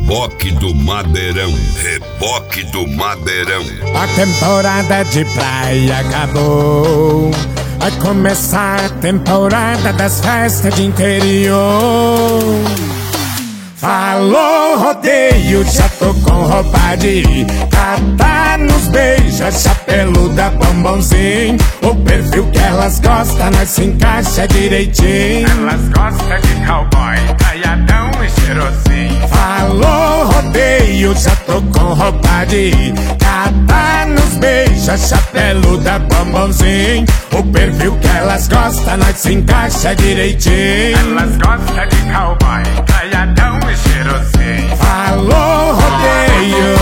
Reboque do Madeirão, reboque do Madeirão. A temporada de praia acabou. Vai começar a temporada das festas de interior. Falou rodeio, já tô com roupa de ir. Catar nos beija, chapeluda, bombonzinho. O perfil que elas gostam, nós se encaixa direitinho. Elas gostam de cowboy, caiadão e cheirosinho. Falou rodeio, já tô com roupa de ir. Catar nos beija, chapeluda, bombonzinho. O perfil que elas gostam, nós se encaixa direitinho. Elas gostam de cowboy, caiadão e cheirosinho. Falou rodeio.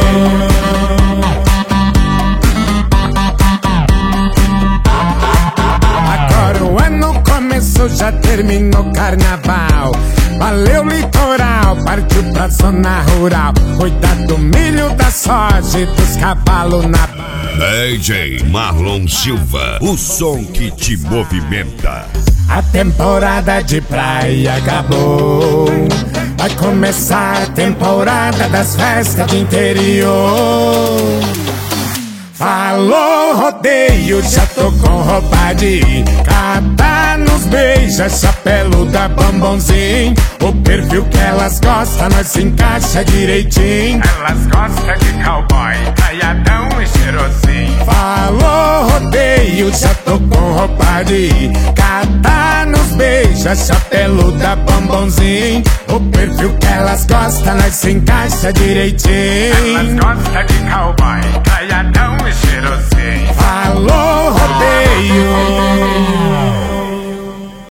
Agora o ano começou, já terminou o carnaval. Valeu litoral, partiu pra zona rural. Cuidar do milho, da soja e dos cavalos na DJ Marlon Silva, o som que te movimenta. A temporada de praia acabou. Vai começar a temporada das festas de interior. Falou rodeio, já tô com roupa de ir. Catar nos beija, chapeluda, bombonzinho. O perfil que elas gostam, nós se encaixa direitinho. Elas gostam de cowboy, caiadão e cheirosinho. Falou rodeio, já tô com roupa de ir. Catar nos beija, chapeluda, bombonzinho. O perfil que elas gostam, nós se encaixa direitinho. Elas gostam de cowboy, caiadão e cheirosinho. Falou rodeio.